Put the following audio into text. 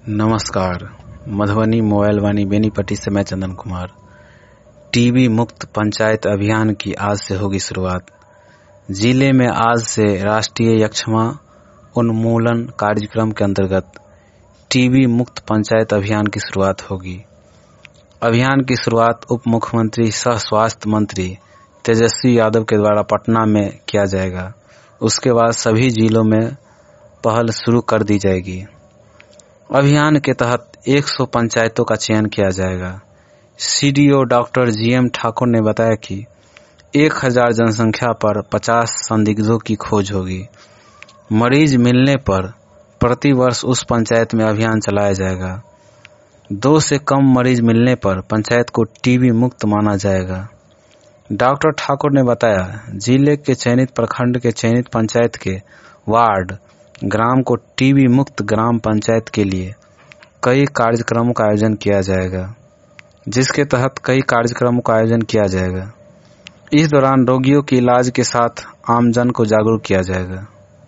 नमस्कार। मधुबनी मोबाइल वाणी बेनीपट्टी से मैं चंदन कुमार। टीबी मुक्त पंचायत अभियान की आज से होगी शुरुआत। जिले में आज से राष्ट्रीय यक्ष्मा उन्मूलन कार्यक्रम के अंतर्गत टीबी मुक्त पंचायत अभियान की शुरुआत होगी। अभियान की शुरुआत उप मुख्यमंत्री सह स्वास्थ्य मंत्री तेजस्वी यादव के द्वारा पटना में किया जाएगा। उसके बाद सभी जिलों में पहल शुरू कर दी जाएगी। अभियान के तहत 100 पंचायतों का चयन किया जाएगा। सीडीओ डॉक्टर जीएम ठाकुर ने बताया कि 1000 जनसंख्या पर 50 संदिग्धों की खोज होगी। मरीज मिलने पर प्रति वर्ष उस पंचायत में अभियान चलाया जाएगा। 2 से कम मरीज मिलने पर पंचायत को टीबी मुक्त माना जाएगा। डॉक्टर ठाकुर ने बताया, जिले के चयनित प्रखंड के चयनित पंचायत के वार्ड ग्राम को टीबी मुक्त ग्राम पंचायत के लिए कई कार्यक्रमों का आयोजन किया जाएगा, जिसके तहत कई कार्यक्रमों का आयोजन किया जाएगा। इस दौरान रोगियों के इलाज के साथ आमजन को जागरूक किया जाएगा।